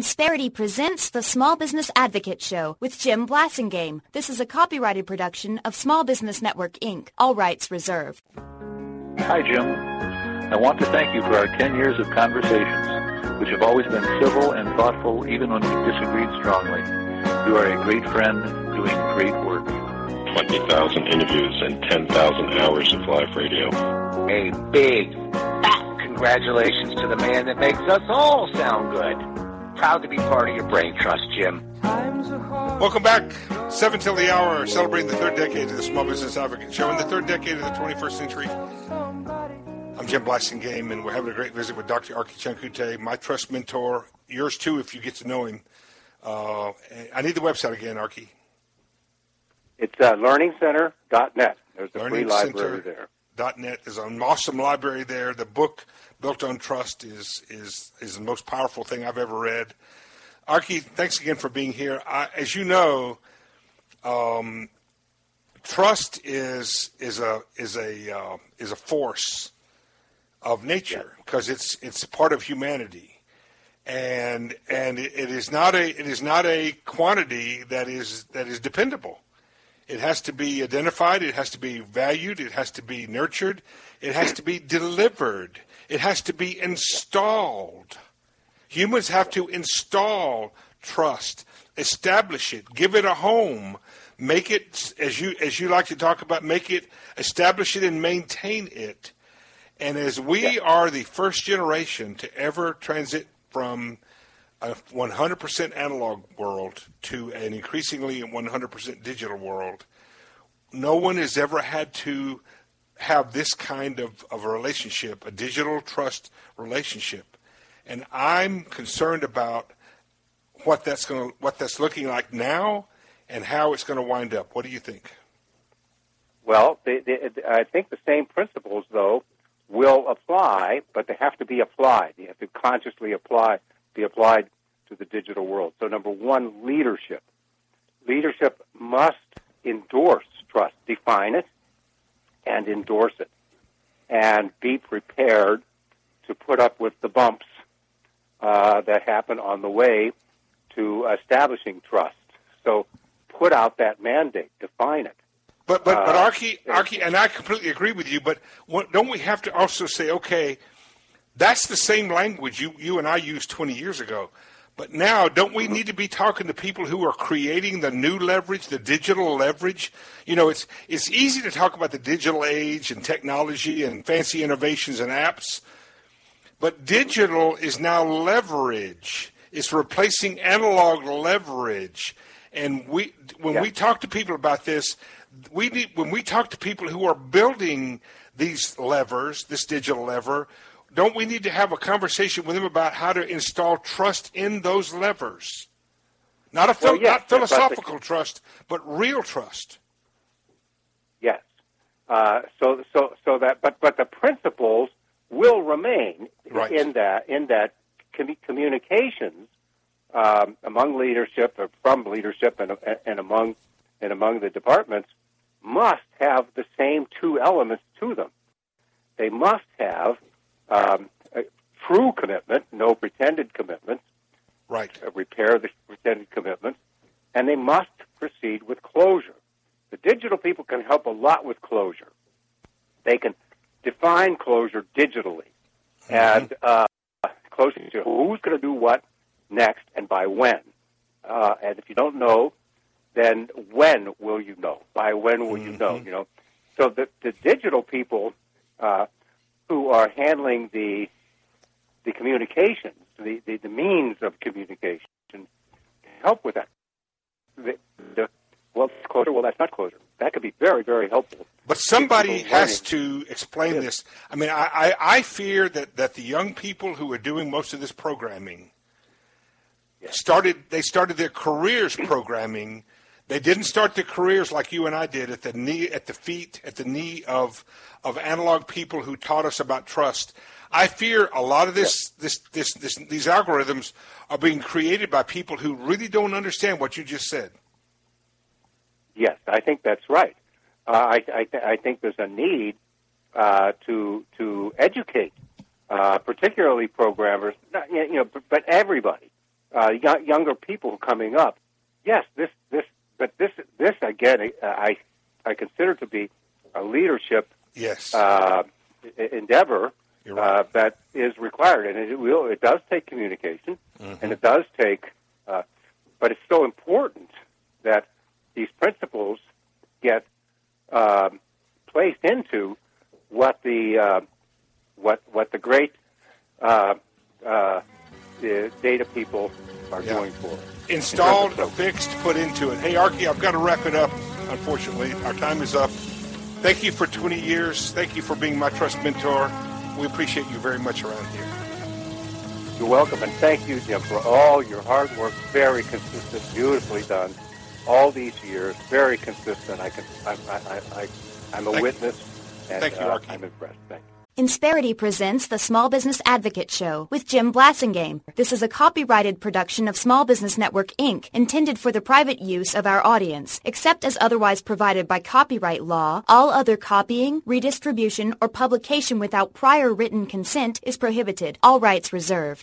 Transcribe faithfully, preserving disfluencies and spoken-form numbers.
Insperity presents the Small Business Advocate Show with Jim Blasingame. This is a copyrighted production of Small Business Network, Incorporated. All rights reserved. Hi, Jim. I want to thank you for our ten years of conversations, which have always been civil and thoughtful, even when we disagreed strongly. You are a great friend doing great work. twenty thousand interviews and ten thousand hours of live radio. A big, fat congratulations to the man that makes us all sound good. Proud to be part of your brain trust, Jim. Welcome back. Seven till the hour, celebrating the third decade of the Small Business Advocate Show and the third decade of the twenty-first century. I'm Jim Blasingame, and we're having a great visit with Doctor Archie Chankute, my trust mentor, yours too if you get to know him. Uh, I need the website again, Archie. It's uh, learning center dot net. There's a learning free library center there. Dot net is an awesome library there. The book, Built on Trust, is is is the most powerful thing I've ever read. Archie, thanks again for being here. I, as you know, um, trust is is a is a uh, is a force of nature because yeah. it's it's part of humanity, and and it, it is not a it is not a quantity that is that is dependable. It has to be identified. It has to be valued. It has to be nurtured. It has to be delivered. It has to be installed. Humans have to install trust, establish it, give it a home, make it, as you as you like to talk about, make it, establish it and maintain it. And as we yeah. are the first generation to ever transit from a one hundred percent analog world to an increasingly one hundred percent digital world, no one has ever had to have this kind of, of a relationship, a digital trust relationship. And I'm concerned about what that's going to, what that's looking like now and how it's going to wind up. What do you think? Well, they, they, I think the same principles, though, will apply, but they have to be applied. You have to consciously apply, be applied to the digital world. So, number one, leadership. Leadership must endorse trust, define it, and endorse it, and be prepared to put up with the bumps uh, that happen on the way to establishing trust. So, put out that mandate, define it. But but but uh, Archie, Archie, and I completely agree with you. But what, don't we have to also say, okay, that's the same language you you and I used twenty years ago. But now, don't we need to be talking to people who are creating the new leverage, the digital leverage? You know, it's it's easy to talk about the digital age and technology and fancy innovations and apps, but digital is now leverage. It's replacing analog leverage. And we, when yeah. we talk to people about this, we need when we talk to people who are building these levers, this digital lever, don't we need to have a conversation with them about how to install trust in those levers? Not a well, yes, not philosophical but the, trust, but real trust. Yes. Uh, so so so that but but the principles will remain right. in that in that com- communications um, among leadership or from leadership and and among and among the departments must have the same two elements to them. They must have Um, a true commitment, no pretended commitments. Right. Uh, repair the pretended commitments, and they must proceed with closure. The digital people can help a lot with closure. They can define closure digitally, mm-hmm. and uh, closure to who's going to do what next and by when. Uh, and if you don't know, then when will you know? By when will mm-hmm. you know? You know. So the the digital people. Uh, who are handling the the communications, the, the, the means of communication, help with that. The, the, well, closure, well, that's not closure. That could be very, very helpful. But somebody has to explain yes. this. I mean, I, I, I fear that, that the young people who are doing most of this programming yes. started, they started their careers programming. They didn't start their careers like you and I did at the knee, at the feet, at the knee of of analog people who taught us about trust. I fear a lot of this, this, this, this, these algorithms are being created by people who really don't understand what you just said. Yes, I think that's right. Uh, I, I, th- I think there's a need uh, to to educate, uh, particularly programmers, not, you know, but, but everybody, uh, y- younger people coming up, yes, this this but this this again uh, I I consider to be a leadership yes uh, endeavor You're right. uh, that is required, and it will it does take communication, mm-hmm. and it does take, uh, but it's so important that these principles get um, placed into what the uh, what what the great uh, uh, the data people are Yeah. going for. Installed, In terms of- fixed, put into it. Hey, Archie, I've got to wrap it up, unfortunately. Our time is up. Thank you for twenty years. Thank you for being my trust mentor. We appreciate you very much around here. You're welcome, and thank you, Jim, for all your hard work. Very consistent, beautifully done. All these years, very consistent. I can, I, I, I, I'm a Thank witness, and Thank you, uh, Archie. I'm impressed. Thank you. Insperity presents the Small Business Advocate Show with Jim Blassingame. This is a copyrighted production of Small Business Network, Incorporated, intended for the private use of our audience. Except as otherwise provided by copyright law, all other copying, redistribution, or publication without prior written consent is prohibited. All rights reserved.